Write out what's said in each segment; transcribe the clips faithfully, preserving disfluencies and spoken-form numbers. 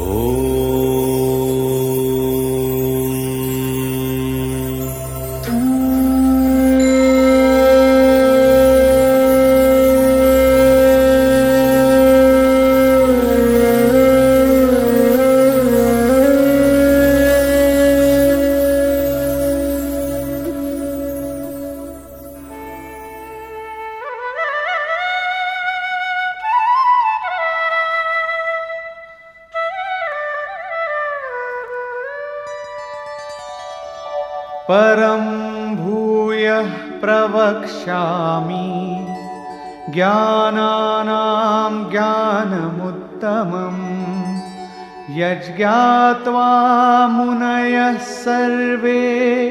परं भूयः प्रवक्ष्यामि ज्ञानानां ज्ञानमुत्तमं यज्ञात्वा मुनयः सर्वे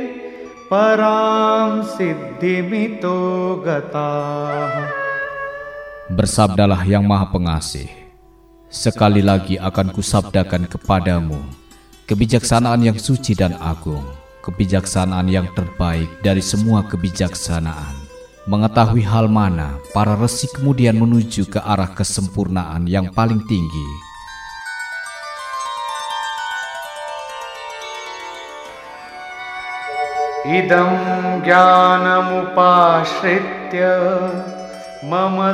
परां सिद्धिमितो गताः. Bersabdalah yang Maha Pengasih, sekali lagi akan kusabdakan kepadamu kebijaksanaan yang suci dan agung, kebijaksanaan yang terbaik dari semua kebijaksanaan. Mengetahui hal mana para resi kemudian menuju ke arah kesempurnaan yang paling tinggi. Idam jnanamupashritya mama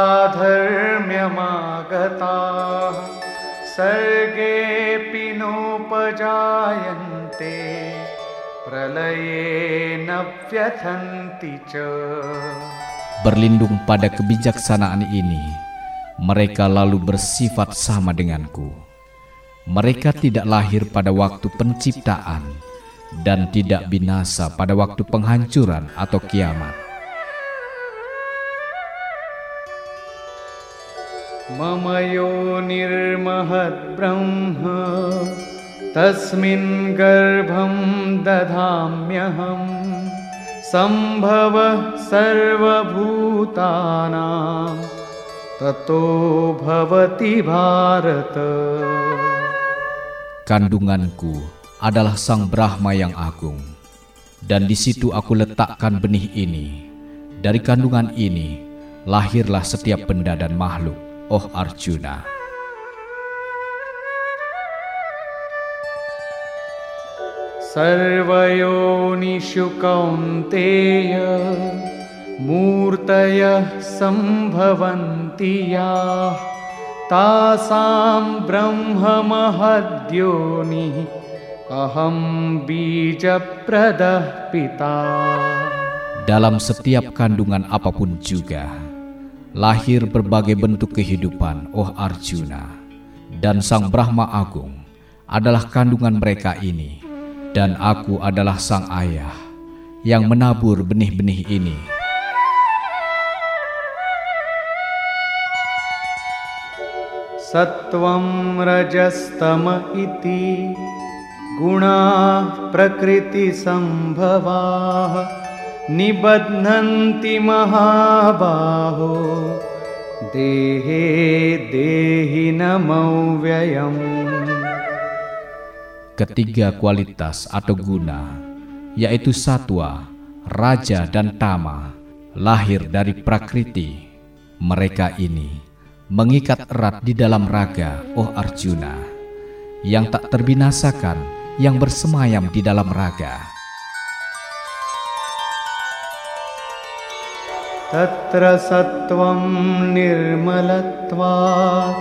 sadharmyamagatah sarge pinopajayante pralaye navyathanti ca. Berlindung pada kebijaksanaan ini, mereka lalu bersifat sama denganku. Mereka tidak lahir pada waktu penciptaan dan tidak binasa pada waktu penghancuran atau kiamat. Mama yonirmahad brahma tasmin garbham dadhamyaham sambhava sarvabhutanam tato bhavati bharata. Kandunganku adalah Sang Brahma yang agung, dan di situ aku letakkan benih ini. Dari kandungan ini lahirlah setiap benda dan makhluk, oh Arjuna. Sarvayonishu kaunteya murtaya sambhavanti yah tasam brahma mahadyoni aham bija pradah pita. Dalam setiap kandungan apapun juga lahir berbagai bentuk kehidupan, oh Arjuna, dan Sang Brahma Agung adalah kandungan mereka ini, dan aku adalah sang ayah yang menabur benih-benih ini. Sattvam rajastama iti guna prakriti sambhavah nibadhanti mahabaho dehe dehi namauvyayam. Ketiga kualitas atau guna, yaitu satwa, raja dan tama, lahir dari prakriti. Mereka ini mengikat erat di dalam raga, oh Arjuna, yang tak terbinasakan, yang bersemayam di dalam raga. Tatra sattvam nirmalatvat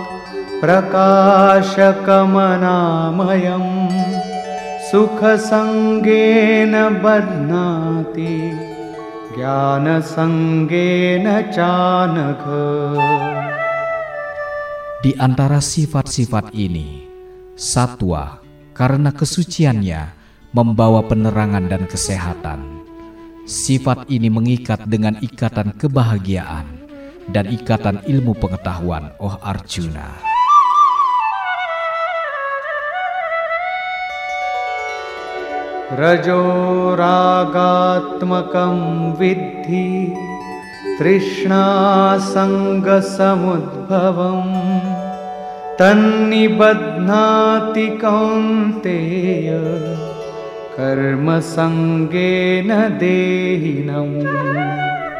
prakashakamanāmayam sukha sangena badnāti jnana sangena canagha. Di antara sifat-sifat ini, satwa karena kesuciannya membawa penerangan dan kesehatan. Sifat ini mengikat dengan ikatan kebahagiaan dan ikatan ilmu pengetahuan, oh Arjuna. Rajo ragatmakam viddhi trishna sangga samudbhavam tannibadhnati kaunteya karma sanggena dehinam.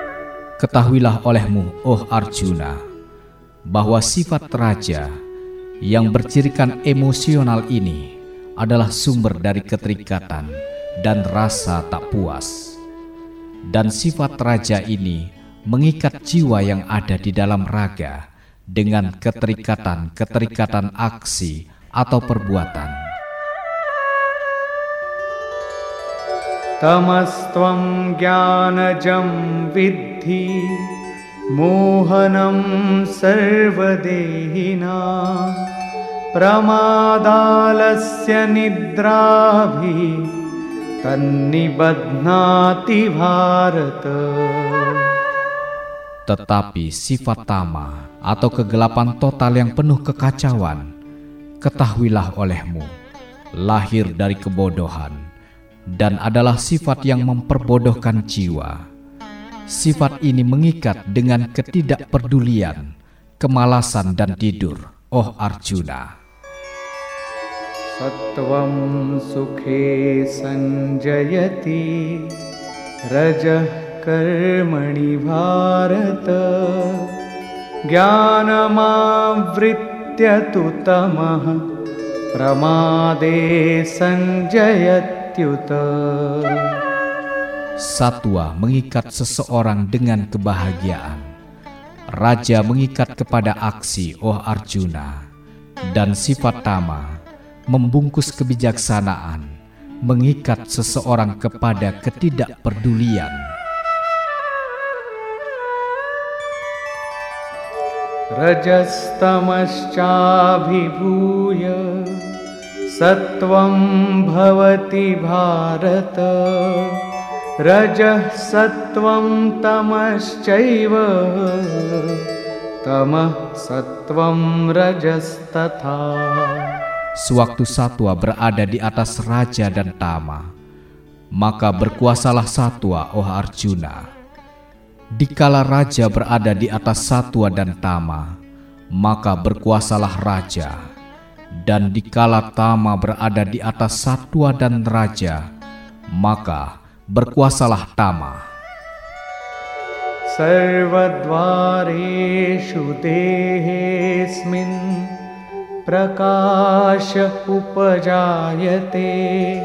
Ketahuilah olehmu, oh Arjuna, bahwa sifat raja Yang bercirikan emosional ini adalah sumber dari keterikatan dan rasa tak puas. Dan sifat raja ini mengikat jiwa yang ada di dalam raga dengan keterikatan-keterikatan aksi atau perbuatan. Tamastvam jnanajam viddhi mohanam sarvadehina pramadalasya nidrabhi tannibadhnati bharata. Tetapi sifat tama atau kegelapan total yang penuh kekacauan, ketahuilah olehmu, lahir dari kebodohan dan adalah sifat yang memperbodohkan jiwa. Sifat ini mengikat dengan ketidakpedulian, kemalasan dan tidur, oh Arjuna. Sattvam sukhe sanjayati rajah karmani bharata jnanamavritya tu tamah pramade sanjayatyuta. Satwa mengikat seseorang dengan kebahagiaan. Raja mengikat kepada aksi, oh Arjuna. Dan sifat tama membungkus kebijaksanaan, mengikat seseorang kepada ketidakpedulian. Rajastamascabhibhuya sattvam bhavati bharata rajah sattvam tamascaiva tamah sattvam rajastatha. Sewaktu satwa berada di atas raja dan tama, maka berkuasalah satwa, oh Arjuna. Dikala raja berada di atas satwa dan tama, maka berkuasalah raja. Dan dikala tama berada di atas satwa dan raja, maka berkuasalah tama. Sarvadvareshu dehesmin prakasha upajayate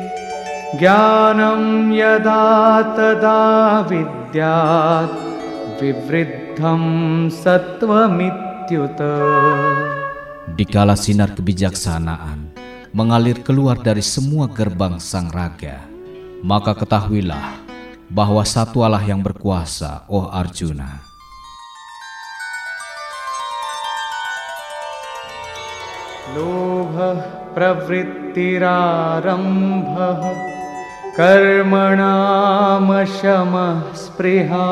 jnanam yada tada vidyat vivriddham sattvamithyuta. Dikala sinar kebijaksanaan mengalir keluar dari semua gerbang sang raga, maka ketahuilah bahwa satwalah yang berkuasa, oh Arjuna. Lobha pravrittirarambha karmanam spriha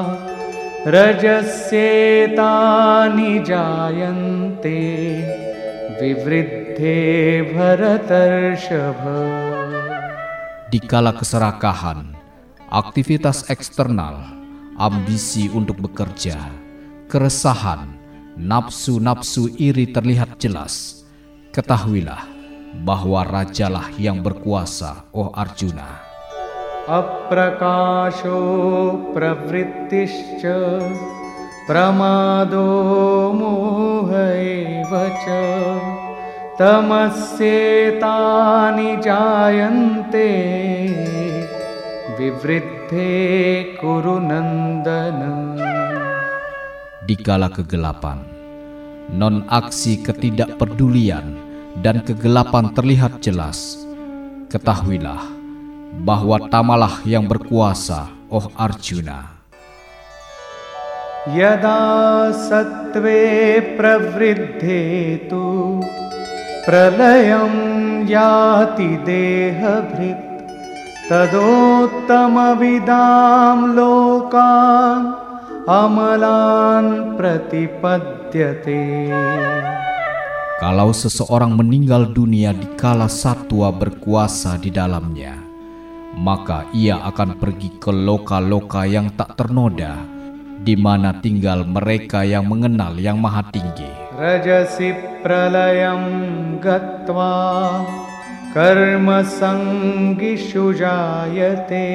rajasyetani jayante vivriddhe bharatarshava. Dikala keserakahan, aktivitas eksternal, ambisi untuk bekerja, keresahan, nafsu-nafsu iri terlihat jelas, ketahuilah bahwa rajalah yang berkuasa, oh Arjuna. Aprakasho pravrittischa pramado mohaevacha tamasyetani jayante vivriddhe kuru nandana. Dikala kegelapan, non-aksi ketidakpedulian dan kegelapan terlihat jelas, ketahuilah bahwa tamalah yang berkuasa, oh Arjuna. Yada sattve pravriddhe tu pralayam yati dehabhrit tadottama vidam lokan amalan pratipadyate. Kalau seseorang meninggal dunia dikala satwa berkuasa di dalamnya, maka ia akan pergi ke loka-loka yang tak ternoda, di mana tinggal mereka yang mengenal Yang Maha Tinggi. Rajasi pralayam gatva karma sangishu jayate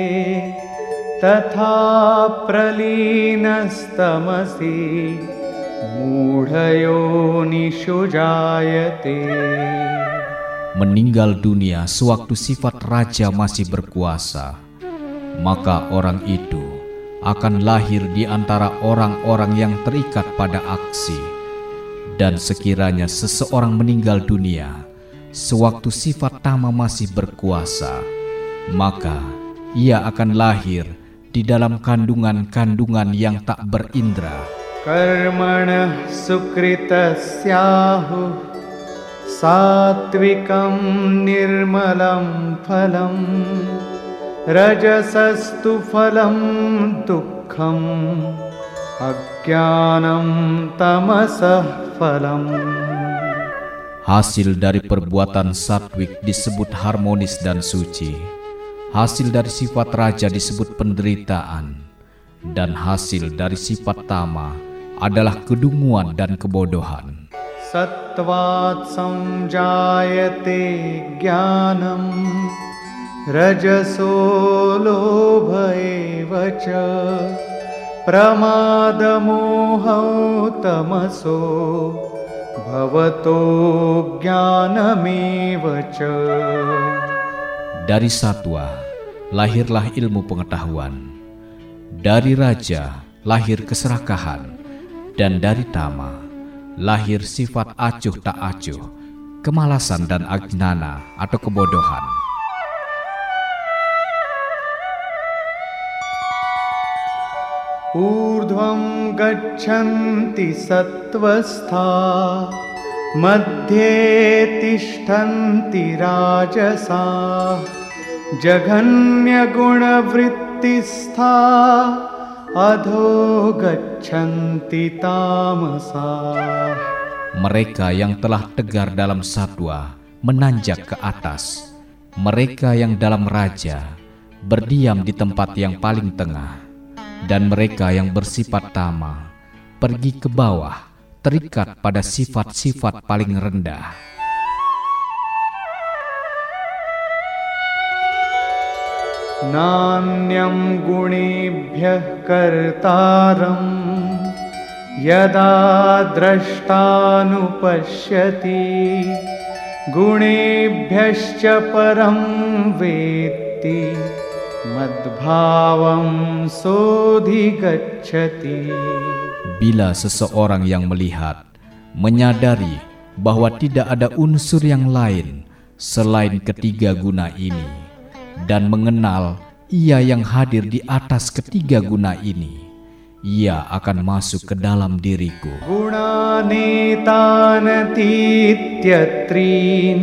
tatha praleenastamasi mudhayo योनिषु जायते. Meninggal dunia sewaktu sifat raja masih berkuasa, maka orang itu akan lahir di antara orang-orang yang terikat pada aksi. Dan sekiranya seseorang meninggal dunia sewaktu sifat tama masih berkuasa, maka ia akan lahir di dalam kandungan-kandungan yang tak berindra. Karmanah sukritasyahu satvikam nirmalam phalam rajasastu phalam dukkham ajnanam tamasah phalam. Hasil dari perbuatan satwik disebut harmonis dan suci. Hasil dari sifat raja disebut penderitaan. Dan hasil dari sifat tama adalah kedunguan dan kebodohan. Sattvat samjayate jnanam rajaso lobha eva ca pramadamohau tamaso bhavato jnanameva ca. Dari satwa lahirlah ilmu pengetahuan, dari raja lahir keserakahan, dan dari tama lahir sifat acuh tak acuh, kemalasan dan ajnana atau kebodohan. Urdhvam gachanti sattvastha madhye tishtanti rajasa jaganya guna vrittistha adho gachanti tamasa. Mereka yang telah tegar dalam satwa menanjak ke atas. Mereka yang dalam raja berdiam di tempat yang paling tengah. Dan mereka yang bersifat tama pergi ke bawah, terikat pada sifat-sifat paling rendah. Nanyam gunebhyah kartaram yada drashtanupashyati gunebhyascha param vetti madbhavam sodhigacchati. Bila seseorang yang melihat, menyadari bahwa tidak ada unsur yang lain selain ketiga guna ini, dan mengenal ia yang hadir di atas ketiga guna ini, ia akan masuk ke dalam diriku. Gunanetanatītyatrin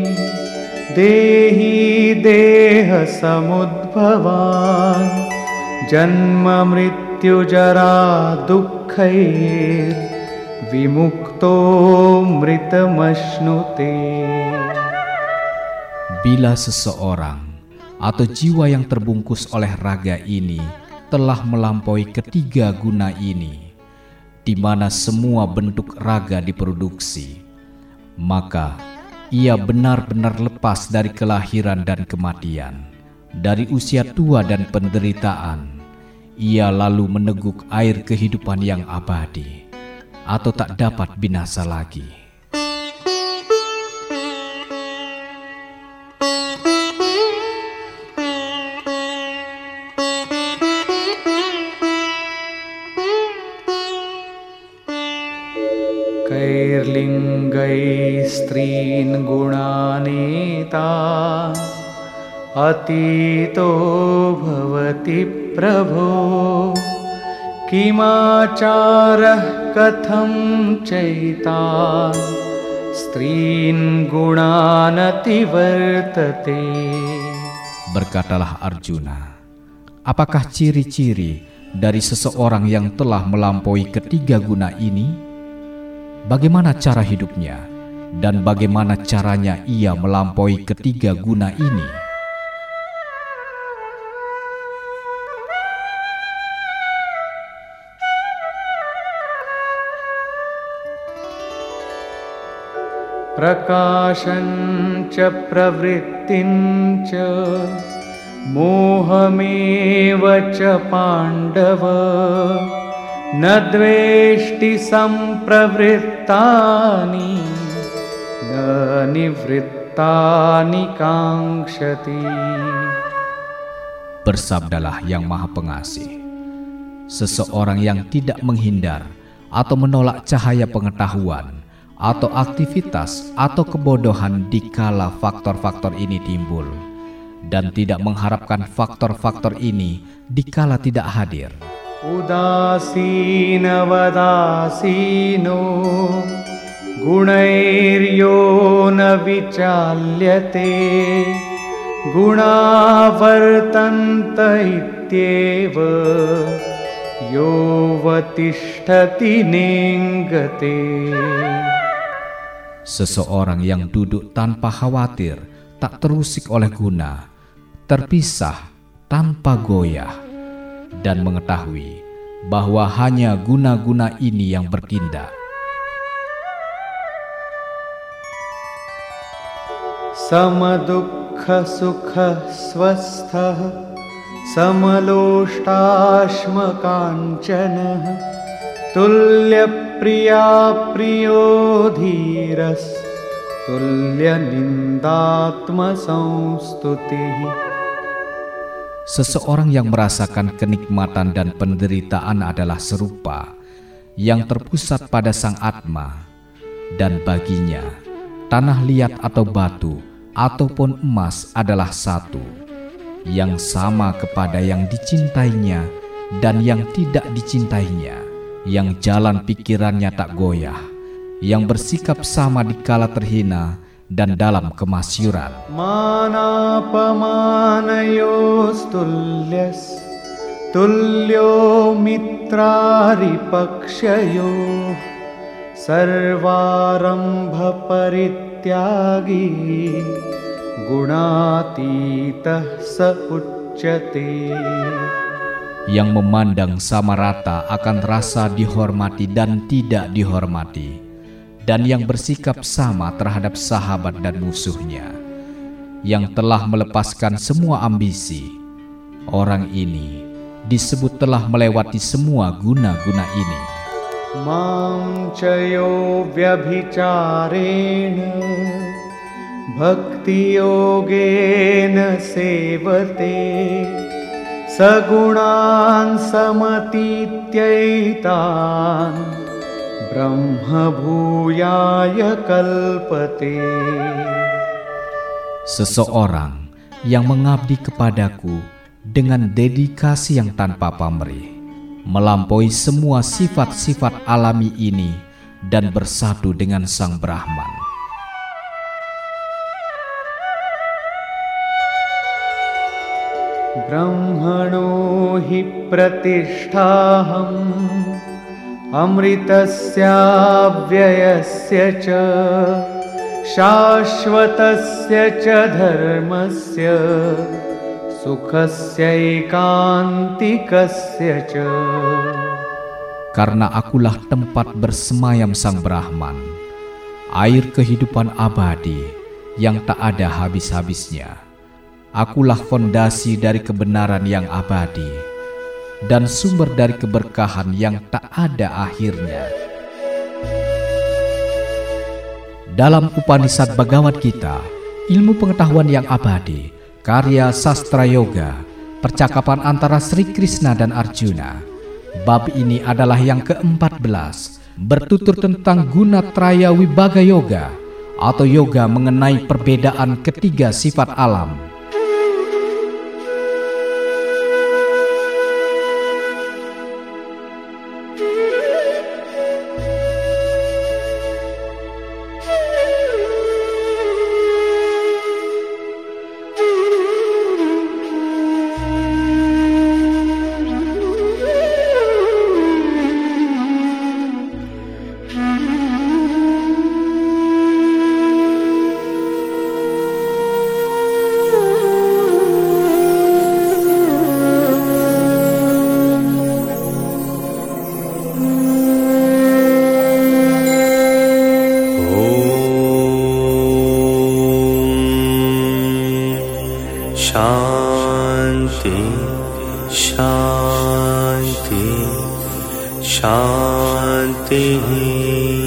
dehi deha samudbhavan janma mrityu jara dukkhair vimukto mritamashnute. Bila seseorang atau jiwa yang terbungkus oleh raga ini telah melampaui ketiga guna ini, di mana semua bentuk raga diproduksi, maka ia benar-benar lepas dari kelahiran dan kematian, dari usia tua dan penderitaan. Ia lalu meneguk air kehidupan yang abadi, atau tak dapat binasa lagi. Kairlingai strin gunaneta atito bhavati prabho kimacarah katham chaitan strin gunanati vartate. Berkatalah Arjuna, apakah ciri-ciri dari seseorang yang telah melampaui ketiga guna ini? Bagaimana cara hidupnya, dan bagaimana caranya ia melampaui ketiga guna ini? Prakashancha pravrittincha mohamevacha pandava na dveshti sampravrittani na nivrittani kangshati. Bersabdalah Yang Maha Pengasih, seseorang yang tidak menghindar atau menolak cahaya pengetahuan atau aktivitas atau kebodohan dikala faktor-faktor ini timbul, dan tidak mengharapkan faktor-faktor ini dikala tidak hadir. Udasina vadasino gunairyo na vichalyate gunavartanta ityeva yo vatishtati ningate. Seseorang yang duduk tanpa khawatir, tak terusik oleh guna, terpisah tanpa goyah, dan mengetahui bahwa hanya guna-guna ini yang bertindak. Samadukha sukha swastha samaloštashma kanchana tulya priya priyo dhiras tulya nindatma samstutihi. Seseorang yang merasakan kenikmatan dan penderitaan adalah serupa, yang terpusat pada sang Atma, dan baginya tanah liat atau batu ataupun emas adalah satu, yang sama kepada yang dicintainya dan yang tidak dicintainya, yang jalan pikirannya tak goyah, yang bersikap sama dikala terhina dan dalam kemasyuran. Manapamanayos tulyas tulyo mitrari pakshayo sarvarambha parityagi gunatitah sa uccyate. Yang memandang sama rata akan rasa dihormati dan tidak dihormati, dan yang bersikap sama terhadap sahabat dan musuhnya, yang telah melepaskan semua ambisi. Orang ini disebut telah melewati semua guna-guna ini. Mam cayo vyabhicarena bhakti yogena sevate sagunan samatityaitan brahma bhuyaya kalpate. Seseorang yang mengabdi kepadaku dengan dedikasi yang tanpa pamrih, melampaui semua sifat-sifat alami ini dan bersatu dengan Sang Brahman. Brahmano hi pratishthaham amritasya vyayasya ca shashvatasya ca dharmasya sukhasya ikantikasya ca. Karena akulah tempat bersemayam Sang Brahman, air kehidupan abadi yang tak ada habis-habisnya. Akulah fondasi dari kebenaran yang abadi dan sumber dari keberkahan yang tak ada akhirnya. Dalam Upanishad Bhagavad Gita, ilmu pengetahuan yang abadi, karya sastra yoga, percakapan antara Sri Krishna dan Arjuna. Bab ini adalah yang keempat belas, bertutur tentang guna traya wibaga yoga atau yoga mengenai perbedaan ketiga sifat alam. Shanti, Shanti, शान्तिः